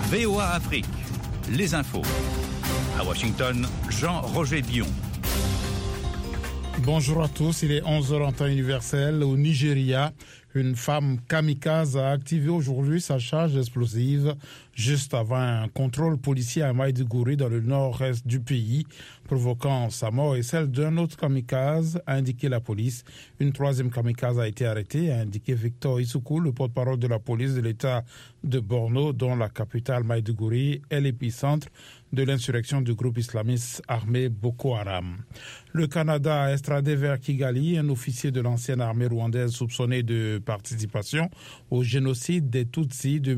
VOA Afrique, les infos. À Washington, Jean-Roger Bion. Bonjour à tous, il est 11h en temps universel. Au Nigeria, une femme kamikaze a activé aujourd'hui sa charge explosive juste avant un contrôle policier à Maiduguri dans le nord-est du pays, provoquant sa mort et celle d'un autre kamikaze, a indiqué la police. Une troisième kamikaze a été arrêtée, a indiqué Victor Isuku, le porte-parole de la police de l'État de Borno, dont la capitale Maiduguri est l'épicentre de l'insurrection du groupe islamiste armé Boko Haram. Le Canada a extradé vers Kigali un officier de l'ancienne armée rwandaise soupçonné de participation au génocide des Tutsis de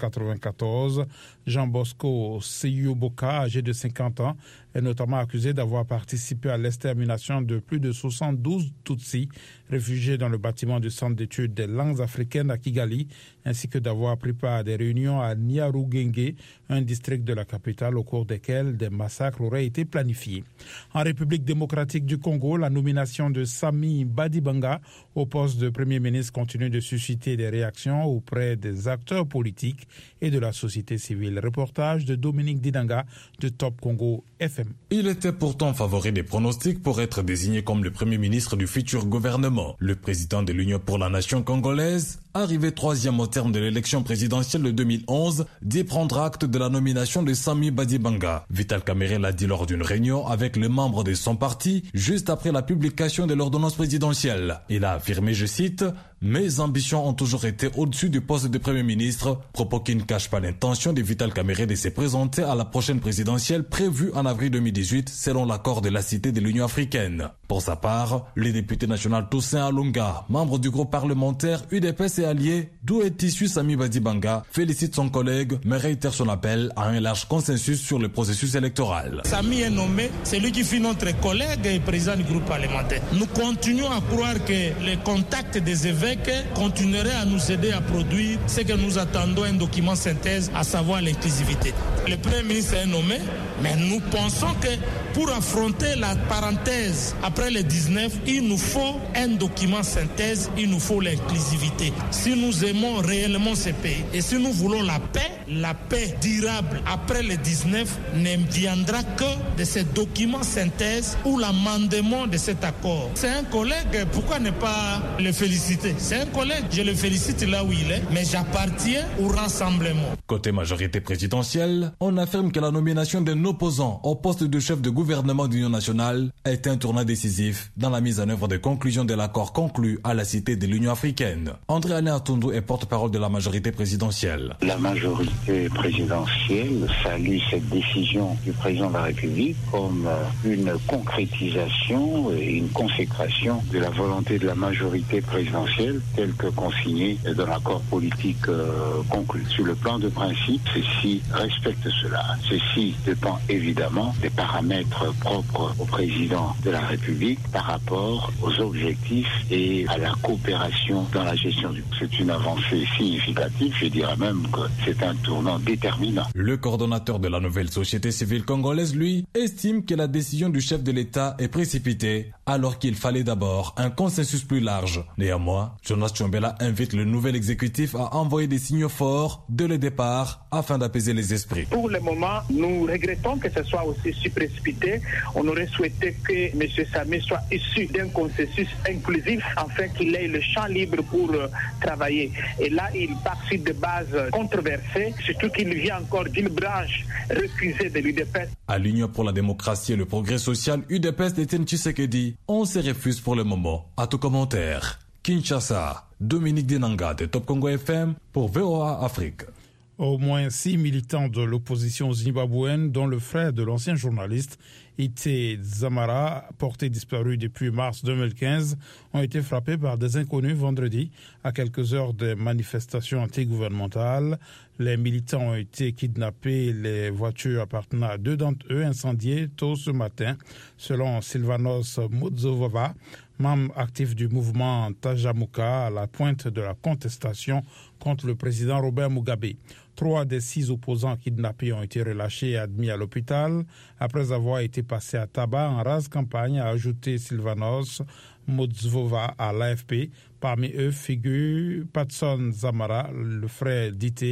1994. Jean Bosco Seyuboka, âgé de 50 ans, est notamment accusé d'avoir participé à l'extermination de plus de 72 Tutsis réfugiés dans le bâtiment du Centre d'études des langues africaines à Kigali, ainsi que d'avoir pris part à des réunions à Nyarugenge, un district de la capitale au cours desquels des massacres auraient été planifiés. En République démocratique du Congo, la nomination de Sami Badibanga au poste de Premier ministre continue de susciter des réactions auprès des acteurs politiques et de la société civile. Reportage de Dominique Didanga de Top Congo FM. Il était pourtant favori des pronostics pour être désigné comme le Premier ministre du futur gouvernement. Le président de l'Union pour la nation congolaise, arrivé troisième au terme de l'élection présidentielle de 2011, dit prendre acte de la nomination de Sami Badibanga. Vital Kamerhe l'a dit lors d'une réunion avec les membres de son parti, juste après la publication de l'ordonnance présidentielle. Il a affirmé, je cite, « Mes ambitions ont toujours été au-dessus du poste de Premier ministre », propos qui ne cache pas l'intention de Vital Kamerhe de se présenter à la prochaine présidentielle prévue en avril 2018 selon l'accord de la Cité de l'Union africaine. Pour sa part, le député national Toussaint Alunga, membre du groupe parlementaire UDPS et allié, d'où est issu Sami Badibanga, félicite son collègue mais réitère son appel à un large consensus sur le processus électoral. Sami est nommé, c'est lui qui fut notre collègue et président du groupe parlementaire. Nous continuons à croire que les contacts des évêques continueraient à nous aider à produire ce que nous attendons, un document synthèse, à savoir l'inclusivité. Le Premier ministre est nommé, mais nous pensons que pour affronter la parenthèse après le 19, il nous faut un document synthèse, il nous faut l'inclusivité. Si nous aimons réellement ce pays et si nous voulons la paix durable après le 19 ne viendra que de ce document synthèse ou l'amendement de cet accord. C'est un collègue, pourquoi ne pas le féliciter? C'est un collègue, je le félicite là où il est, mais j'appartiens au rassemblement. Côté majorité présidentielle, on affirme que la nomination d'un opposant au poste de chef de gouvernement d'Union nationale est un tournant décisif dans la mise en œuvre des conclusions de l'accord conclu à la Cité de l'Union africaine. André Alain Atundu est porte-parole de la majorité présidentielle. La majorité présidentielle salue cette décision du président de la République comme une concrétisation et une consécration de la volonté de la majorité présidentielle telle que consignée dans l'accord politique conclu. Sur le plan de principe, ceci respecte cela. Ceci dépend évidemment des paramètres propres au président de la République par rapport aux objectifs et à la coopération dans la gestion du. C'est une avancée significative, je dirais même que c'est un tournant déterminant. Le coordonnateur de la nouvelle société civile congolaise, lui, estime que la décision du chef de l'État est précipitée alors qu'il fallait d'abord un consensus plus large. Néanmoins, Jonas Tchombela invite le nouvel exécutif à envoyer des signaux forts dès le départ afin d'apaiser les esprits. Pour le moment, nous regrettons que ce soit aussi si précipité. On aurait souhaité que M. Sami soit issu d'un consensus inclusif afin qu'il ait le champ libre pour travailler. Et là, il part sur des bases controversées, surtout qu'il vient encore d'une branche refusée de l'UDPS. À l'Union pour la démocratie et le progrès social, UDPS d'Étienne Tshisekedi, on se refuse pour le moment à tout commentaire. Kinshasa, Dominique Dinanga de Top Congo FM pour VOA Afrique. Au moins 6 militants de l'opposition zimbabwéenne, dont le frère de l'ancien journaliste Ite Zamara, porté disparu depuis mars 2015, ont été frappés par des inconnus vendredi à quelques heures des manifestations antigouvernementales. Les militants ont été kidnappés, les voitures appartenant à 2 d'entre eux incendiées tôt ce matin, selon Silvanos Mudzovava, membre actif du mouvement Tajamuka, à la pointe de la contestation contre le président Robert Mugabe. 3 des 6 opposants kidnappés ont été relâchés et admis à l'hôpital après avoir été passés à tabac en rase campagne, a ajouté Silvanos Mudzovava à l'AFP. Parmi eux figure Patson Zamara, le frère d'Ité,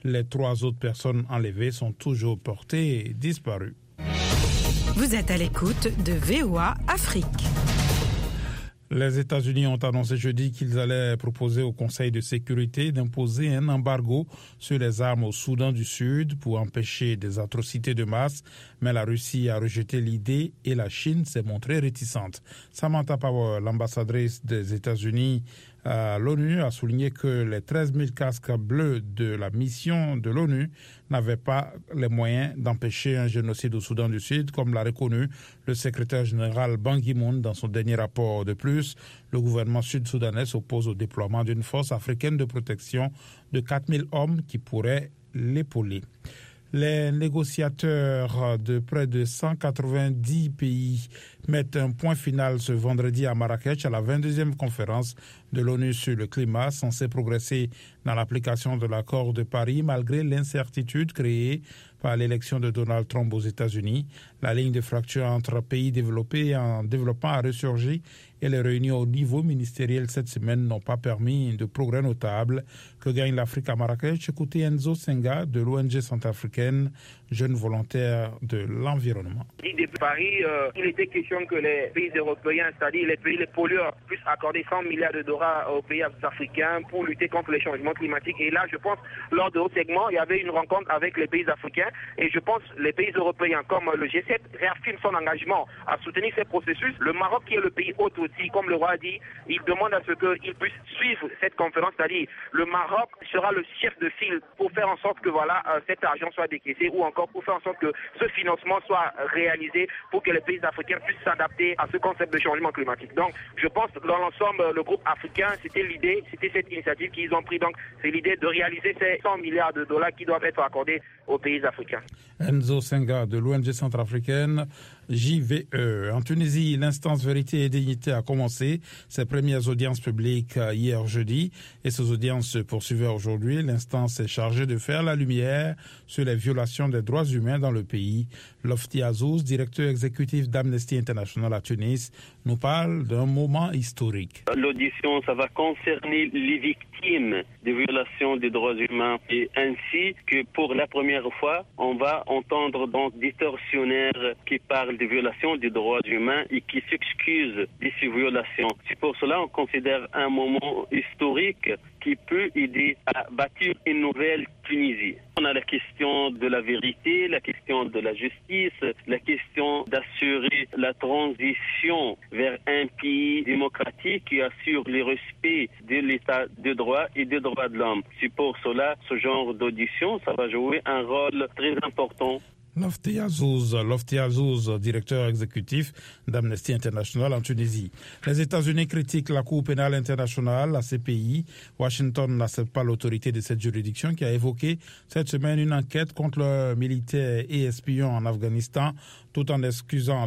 Les 3 autres personnes enlevées sont toujours portées disparues. Vous êtes à l'écoute de VOA Afrique. Les États-Unis ont annoncé jeudi qu'ils allaient proposer au Conseil de sécurité d'imposer un embargo sur les armes au Soudan du Sud pour empêcher des atrocités de masse, mais la Russie a rejeté l'idée et la Chine s'est montrée réticente. Samantha Power, l'ambassadrice des États-Unis à l'ONU, a souligné que les 13 000 casques bleus de la mission de l'ONU n'avaient pas les moyens d'empêcher un génocide au Soudan du Sud, comme l'a reconnu le secrétaire général Ban Ki-moon dans son dernier rapport. De plus, le gouvernement sud-soudanais s'oppose au déploiement d'une force africaine de protection de 4 000 hommes qui pourrait l'épauler. Les négociateurs de près de 190 pays mettent un point final ce vendredi à Marrakech à la 22e conférence de l'ONU sur le climat, censée progresser dans l'application de l'accord de Paris malgré l'incertitude créée par l'élection de Donald Trump aux États-Unis. La ligne de fracture entre pays développés et en développement a ressurgi et les réunions au niveau ministériel cette semaine n'ont pas permis de progrès notables. Que gagne l'Afrique à Marrakech? Écoutez Enzo Senga de l'ONG centrafricaine, jeune volontaire de l'environnement. Depuis Paris, il était question que les pays européens, c'est-à-dire les pays les pollueurs, puissent accorder 100 milliards de dollars aux pays africains pour lutter contre les changements climatiques. Et là, je pense, lors de haut segment, il y avait une rencontre avec les pays africains. Et je pense que les pays européens, comme le G7, réaffirment son engagement à soutenir ces processus. Le Maroc, qui est le pays hôte aussi, comme le roi a dit, il demande à ce qu'il puisse suivre cette conférence, c'est-à-dire le Maroc sera le chef de file pour faire en sorte que cet argent soit décaissé ou encore pour faire en sorte que ce financement soit réalisé pour que les pays africains puissent s'adapter à ce concept de changement climatique. Donc, je pense que dans l'ensemble, le groupe africain, c'était cette initiative qu'ils ont pris. Donc, c'est l'idée de réaliser ces 100 milliards de dollars qui doivent être accordés aux pays africains. Enzo Senga de l'ONG centrafricaine JVE. En Tunisie, l'instance Vérité et Dignité a commencé ses premières audiences publiques hier jeudi et ces audiences se poursuivaient aujourd'hui. L'instance est chargée de faire la lumière sur les violations des droits humains dans le pays. Lofti Azouz, directeur exécutif d'Amnesty International à Tunis, nous parle d'un moment historique. L'audition, ça va concerner les victimes des violations des droits humains et ainsi que pour la première fois, on va entendre donc des tortionnaires qui parlent des violations des droits humains et qui s'excusent de ces violations. C'est pour cela qu'on considère un moment historique qui peut aider à bâtir une nouvelle Tunisie. On a la question de la vérité, la question de la justice, la question d'assurer la transition vers un pays démocratique qui assure le respect de l'état de droit et des droits de l'homme. C'est pour cela, ce genre d'audition, ça va jouer un rôle très important. Lofti Azouz, directeur exécutif d'Amnesty International en Tunisie. Les États-Unis critiquent la Cour pénale internationale, la CPI. Washington n'accepte pas l'autorité de cette juridiction qui a évoqué cette semaine une enquête contre le militaire et espion en Afghanistan, tout en accusant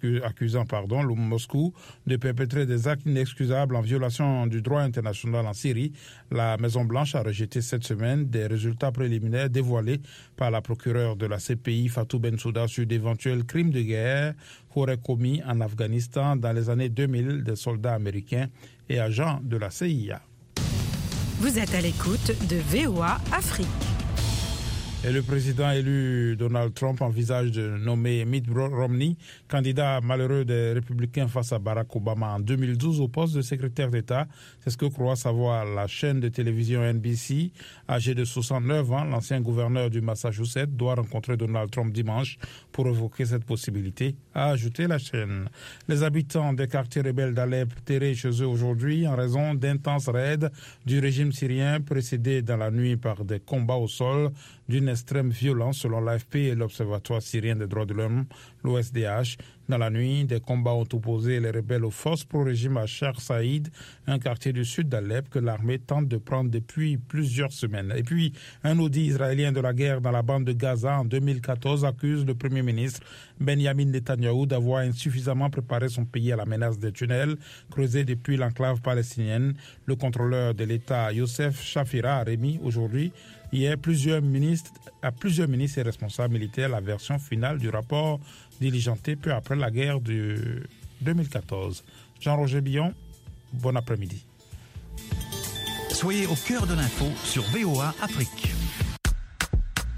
le Moscou de perpétrer des actes inexcusables en violation du droit international en Syrie. La Maison-Blanche a rejeté cette semaine des résultats préliminaires dévoilés par la procureure de la CPI, Fatou Bensouda, sur d'éventuels crimes de guerre qu'auraient commis en Afghanistan dans les années 2000 des soldats américains et agents de la CIA. Vous êtes à l'écoute de VOA Afrique. Et le président élu Donald Trump envisage de nommer Mitt Romney, candidat malheureux des Républicains face à Barack Obama en 2012 au poste de secrétaire d'État. C'est ce que croit savoir la chaîne de télévision NBC. Âgé de 69 ans, l'ancien gouverneur du Massachusetts doit rencontrer Donald Trump dimanche pour évoquer cette possibilité, a ajouté la chaîne. Les habitants des quartiers rebelles d'Alep terrés chez eux aujourd'hui en raison d'intenses raids du régime syrien précédés dans la nuit par des combats au sol d'une extrême violence selon l'AFP et l'Observatoire syrien des droits de l'homme, l'OSDH. Dans la nuit, des combats ont opposé les rebelles aux forces pro-régime à Cher Saïd, un quartier du sud d'Alep que l'armée tente de prendre depuis plusieurs semaines. Et puis, un audit israélien de la guerre dans la bande de Gaza en 2014 accuse le Premier ministre Benjamin Netanyahou d'avoir insuffisamment préparé son pays à la menace des tunnels creusés depuis l'enclave palestinienne. Le contrôleur de l'État, Youssef Shafira, a remis aujourd'hui hier plusieurs ministres et responsables militaires la version finale du rapport diligenté peu après la guerre de 2014. Jean-Roger Billon, bon après-midi. Soyez au cœur de l'info sur VOA Afrique.